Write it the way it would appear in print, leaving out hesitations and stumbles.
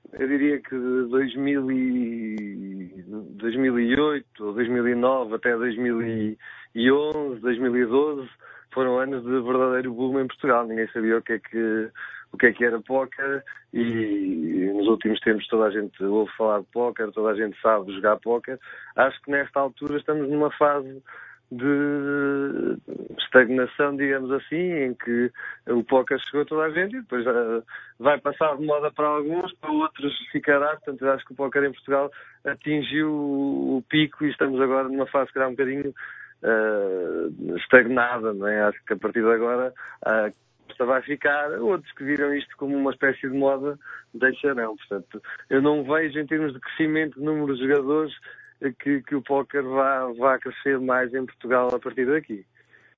Eu diria que de 2008 ou 2009 até 2011, 2012 foram anos de verdadeiro boom em Portugal. Ninguém sabia o que é que era póquer e nos últimos tempos toda a gente ouve falar de póquer, toda a gente sabe jogar póquer. Acho que nesta altura estamos numa fase de estagnação, digamos assim, em que o póquer chegou a toda a gente e depois vai passar de moda para alguns, para outros ficará. Portanto, eu acho que o póquer em Portugal atingiu o pico e estamos agora numa fase que dá um bocadinho estagnada, não é? Acho que a partir de agora vai ficar. Outros que viram isto como uma espécie de moda deixarão. Portanto, eu não vejo em termos de crescimento de número de jogadores que o póquer vá crescer mais em Portugal a partir daqui.